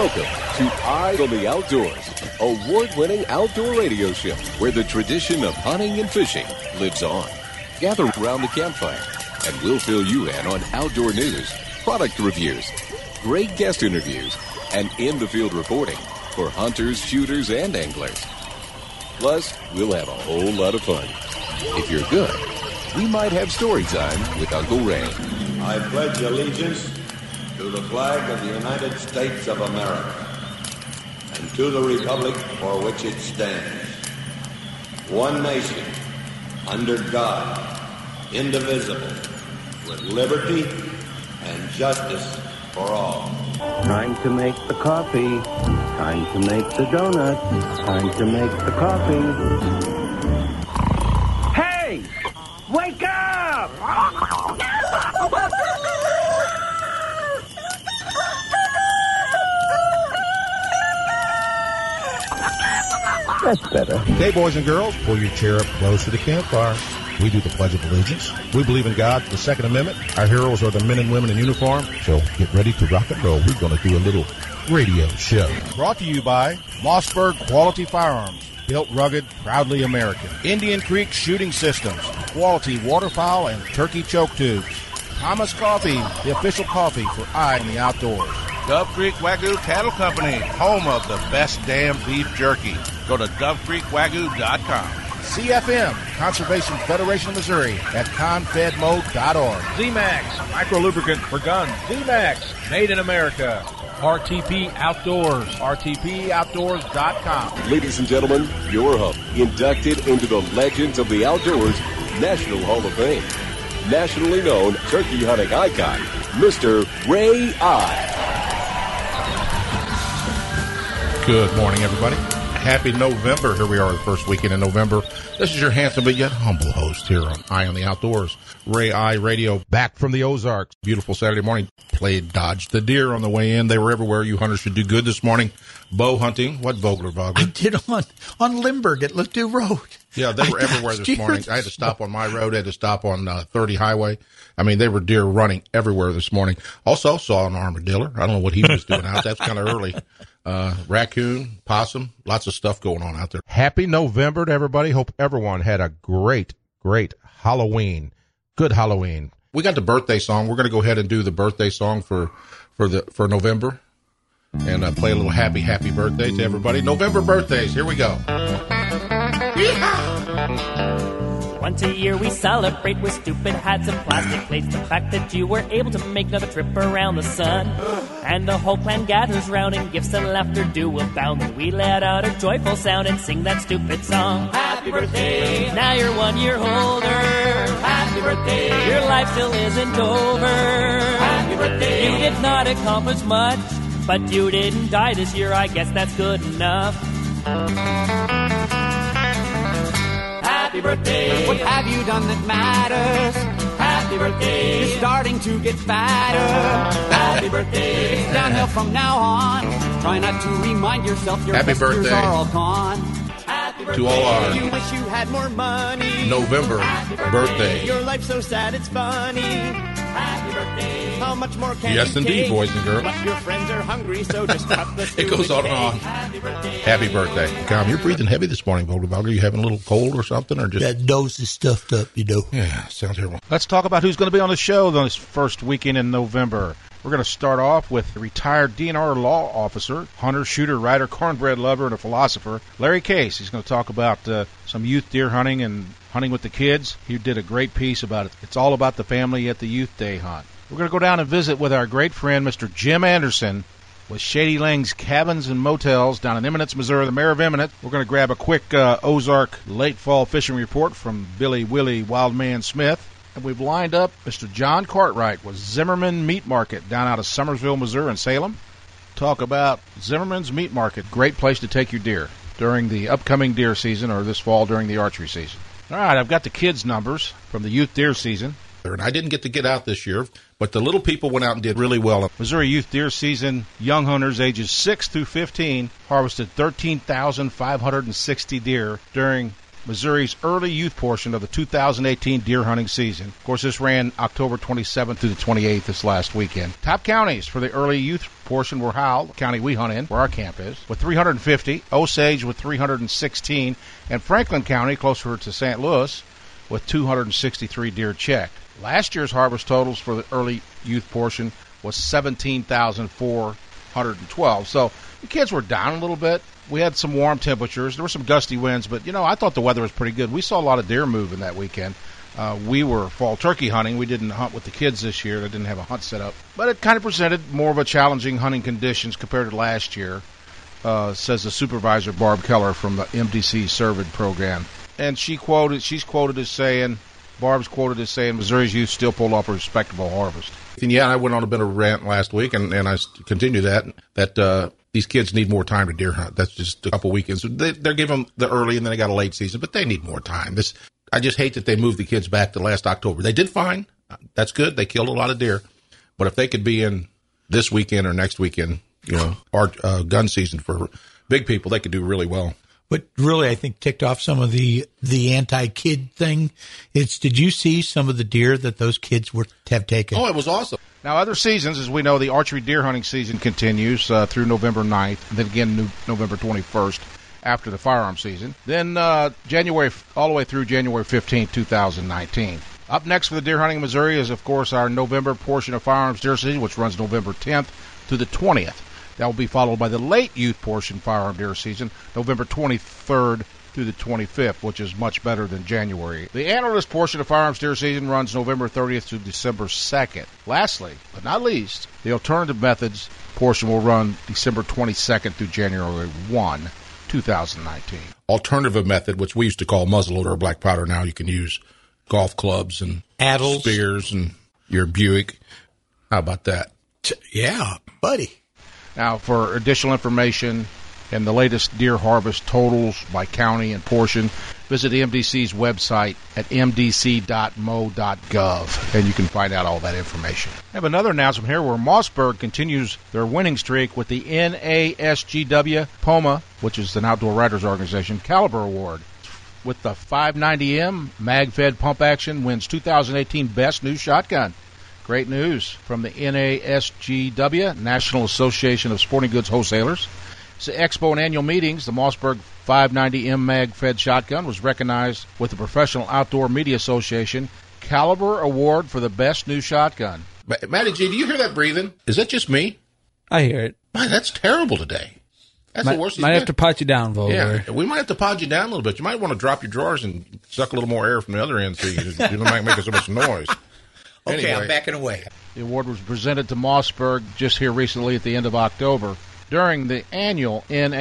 Welcome to Eye on the Outdoors, award-winning outdoor radio show where the tradition of hunting and fishing lives on. Gather around the campfire, and we'll fill you in on outdoor news, product reviews, great guest interviews, and in-the-field reporting for hunters, shooters, and anglers. Plus, we'll have a whole lot of fun. If you're good, we might have story time with Uncle Ray. I pledge allegiance to the flag of the United States of America and to the republic for which it stands, one nation, under God, indivisible, with liberty and justice for all. Time to make the coffee. Time to make the donuts. Time to make the coffee. Hey! Wake up! That's better. Okay, boys and girls, pull your chair up close to the campfire. We do the Pledge of Allegiance. We believe in God, the Second Amendment. Our heroes are the men and women in uniform. So get ready to rock and roll. We're going to do a little radio show. Brought to you by Mossberg Quality Firearms. Built rugged, proudly American. Indian Creek Shooting Systems. Quality waterfowl and turkey choke tubes. Thomas Coffee, the official coffee for Eye on the Outdoors. Dove Creek Wagyu Cattle Company, home of the best damn beef jerky. Go to DoveCreekWagyu.com. CFM, Conservation Federation of Missouri, at confedmo.org. Z-Max, micro lubricant for guns. Z-Max, made in America. RTP Outdoors, RTPOutdoors.com. Ladies and gentlemen, your host, inducted into the Legends of the Outdoors National Hall of Fame. Nationally known turkey hunting icon, Mr. Ray Eye. Good morning, everybody. Happy November. Here we are, the first weekend in November. This is your handsome but yet humble host here on Eye on the Outdoors. Ray Eye Radio, back from the Ozarks. Beautiful Saturday morning. Played Dodge the Deer on the way in. They were everywhere. You hunters should do good this morning. Bow hunting. What Vogler? I did on Limburg at Lookdew Road. Yeah, they were everywhere this morning. I had to stop on my road. I had to stop on 30 Highway. I mean, they were deer running everywhere this morning. Also saw an armadillo. I don't know what he was doing out. That's kind of early. Raccoon, possum, lots of stuff going on out there. Happy November to everybody. Hope everyone had a great Halloween. Good Halloween. We got the birthday song. We're going to go ahead and do the birthday song for November and play a little happy birthday to everybody. November birthdays. Here we go. Once a year we celebrate with stupid hats and plastic plates. The fact that you were able to make another trip around the sun. And the whole clan gathers round and gifts and laughter do abound. And we let out a joyful sound and sing that stupid song. Happy birthday, now you're 1 year older. Happy birthday, your life still isn't over. Happy birthday, you did not accomplish much, but you didn't die this year, I guess that's good enough. Happy birthday. What have you done that matters? Happy birthday. You're starting to get fatter. Happy birthday. It's downhill from now on. Try not to remind yourself your best years are all gone. Happy birthday. To all our You wish you had more money. November birthday. Your life's so sad it's funny. Happy birthday. How much more can Yes, you indeed, take? boys and girls. But your friends are hungry, so just cut the It goes on and on. Happy birthday. Tom, you're breathing heavy this morning, Vogler. Are you having a little cold or something? Or just That nose is stuffed up, you know. Yeah, sounds terrible. Let's talk about who's going to be on the show this first weekend in November. We're going to start off with retired DNR law officer, hunter, shooter, writer, cornbread lover, and a philosopher, Larry Case. He's going to talk about some youth deer hunting and hunting with the kids. He did a great piece about it. It's all about the family at the Youth Day hunt. We're going to go down and visit with our great friend, Mr. Jim Anderson, with Shady Lang's Cabins and Motels down in Eminence, Missouri, the mayor of Eminence. We're going to grab a quick Ozark late fall fishing report from Billy Willie Wildman Smith. And we've lined up Mr. John Cartwright with Zimmerman Meat Market down out of Summersville, Missouri, and Salem. Talk about Zimmerman's Meat Market. Great place to take your deer during the upcoming deer season or this fall during the archery season. All right, I've got the kids' numbers from the youth deer season. And I didn't get to get out this year, but the little people went out and did really well. Missouri youth deer season, young hunters ages 6 through 15 harvested 13,560 deer during Missouri's early youth portion of the 2018 deer hunting season. Of course, this ran October 27th through the 28th this last weekend. Top counties for the early youth portion were Howell, the county we hunt in, where our camp is, with 350, Osage with 316, and Franklin County, closer to St. Louis, with 263 deer checked. Last year's harvest totals for the early youth portion was 17,412. So the kids were down a little bit. We had some warm temperatures. There were some gusty winds, but, I thought the weather was pretty good. We saw a lot of deer moving that weekend. We were fall turkey hunting. We didn't hunt with the kids this year. They didn't have a hunt set up. But it kind of presented more of a challenging hunting conditions compared to last year, says the supervisor, Barb Keller, from the MDC Cervid program. And she's quoted as saying, Barb's quoted as saying, Missouri's youth still pulled off a respectable harvest. And yeah, I went on a bit of a rant last week, and I continue that these kids need more time to deer hunt. That's just a couple weekends. They're giving them the early, and then they got a late season, but they need more time. I just hate that they moved the kids back to last October. They did fine. That's good. They killed a lot of deer. But if they could be in this weekend or next weekend, our gun season for big people, they could do really well. But really, I think ticked off some of the anti-kid thing. Did you see some of the deer that those kids have taken? Oh, it was awesome. Now, other seasons, as we know, the archery deer hunting season continues through November 9th, and then again November 21st after the firearm season. Then January, all the way through January 15th, 2019. Up next for the deer hunting in Missouri is, of course, our November portion of firearms deer season, which runs November 10th through the 20th. That will be followed by the late youth portion firearm deer season, November 23rd through the 25th, which is much better than January. The antlerless portion of firearms deer season runs November 30th to December 2nd. Lastly, but not least, the alternative methods portion will run December 22nd through January 1, 2019. Alternative method, which we used to call muzzleloader or black powder, now you can use golf clubs and Adels, spears and your Buick. How about that? Yeah, buddy. Now, for additional information and the latest deer harvest totals by county and portion, visit the MDC's website at mdc.mo.gov, and you can find out all that information. I have another announcement here where Mossberg continues their winning streak with the NASGW POMA, which is an outdoor writers organization, Caliber Award. With the 590M mag-fed pump action, wins 2018 Best New Shotgun. Great news from the NASGW, National Association of Sporting Goods Wholesalers. It's the Expo and annual meetings. The Mossberg 590M mag-fed shotgun was recognized with the Professional Outdoor Media Association Caliber Award for the Best New Shotgun. Matty G, do you hear that breathing? Is that just me? I hear it. Man, that's terrible today. That's the worst. Might have to pot you down, Vogler. Yeah, we might have to pod you down a little bit. You might want to drop your drawers and suck a little more air from the other end so you don't make so much noise. Okay, anyway. I'm backing away. The award was presented to Mossberg just here recently at the end of October during the annual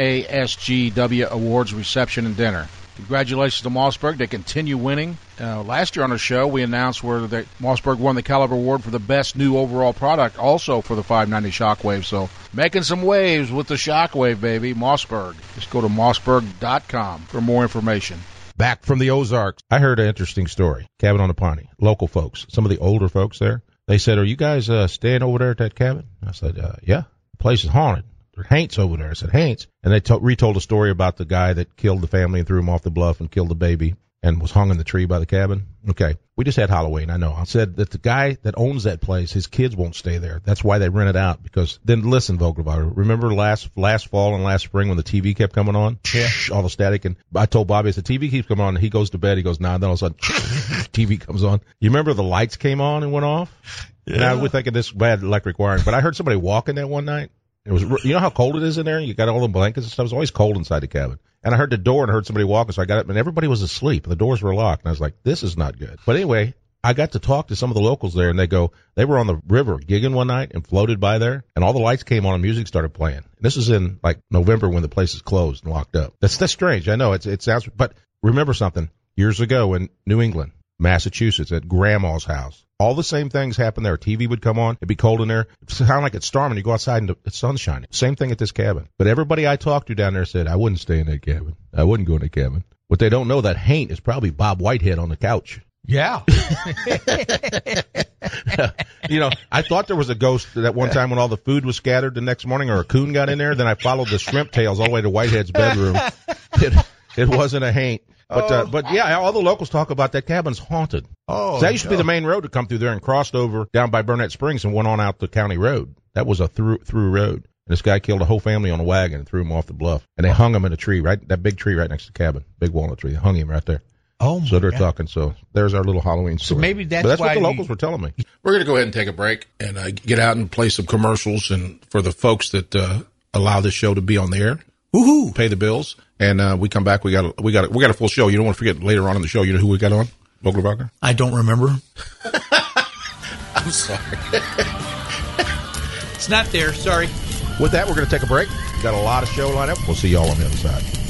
NASGW Awards reception and dinner. Congratulations to Mossberg. They continue winning. Last year on our show, we announced where Mossberg won the Caliber Award for the best new overall product, also for the 590 Shockwave. So making some waves with the Shockwave, baby. Mossberg. Just go to mossberg.com for more information. Back from the Ozarks, I heard an interesting story. Cabin on the Pawnee. Local folks, some of the older folks there, they said, "Are you guys staying over there at that cabin?" I said, "Yeah. The place is haunted. There's Haints over there." I said, "Haints?" And they retold a story about the guy that killed the family and threw him off the bluff and killed the baby and was hung in the tree by the cabin. Okay, we just had Halloween, I know. I said that the guy that owns that place, his kids won't stay there. That's why they rent it out. Because then listen, Vogelbauer, remember last fall and last spring when the TV kept coming on? Yeah. All the static. And I told Bobby, I said, TV keeps coming on. And he goes to bed. He goes, nah. Then all of a sudden, TV comes on. You remember the lights came on and went off? Yeah. Now we're thinking this bad electric wiring. But I heard somebody walking that one night. It was, you know how cold it is in there? You got all the blankets and stuff. It was always cold inside the cabin. And I heard the door and heard somebody walking, so I got up, and everybody was asleep. The doors were locked, and I was like, this is not good. But anyway, I got to talk to some of the locals there, and they were on the river gigging one night and floated by there, and all the lights came on and music started playing. And this is in, like, November when the place is closed and locked up. That's strange. I know. It sounds, but remember something. Years ago in New England, Massachusetts, at Grandma's house, all the same things happened there. TV would come on. It'd be cold in there. It sounded like it's storming. You go outside and it's sun shining. Same thing at this cabin. But everybody I talked to down there said, I wouldn't stay in that cabin. I wouldn't go in that cabin. What they don't know, that Haint is probably Bob Whitehead on the couch. Yeah. You know, I thought there was a ghost that one time when all the food was scattered the next morning, or a coon got in there. Then I followed the shrimp tails all the way to Whitehead's bedroom. It wasn't a Haint. But yeah, all the locals talk about that cabin's haunted. Oh, that used to be the main road to come through there and crossed over down by Burnett Springs and went on out the county road. That was a through road. And this guy killed a whole family on a wagon and threw him off the bluff. And they hung him in a tree, that big tree right next to the cabin, big walnut tree. They hung him right there. Oh, my so they're God. talking. So there's our little Halloween story. So maybe that's what why the locals were telling me. We're going to go ahead and take a break and get out and play some commercials, and for the folks that allow this show to be on the air, woohoo, pay the bills, and we come back. We got a full show. You don't want to forget later on in the show. You know who we got on? Vogelbacher? I don't remember. I'm sorry. It's not there. Sorry. With that, we're going to take a break. Got a lot of show lined up. We'll see y'all on the other side.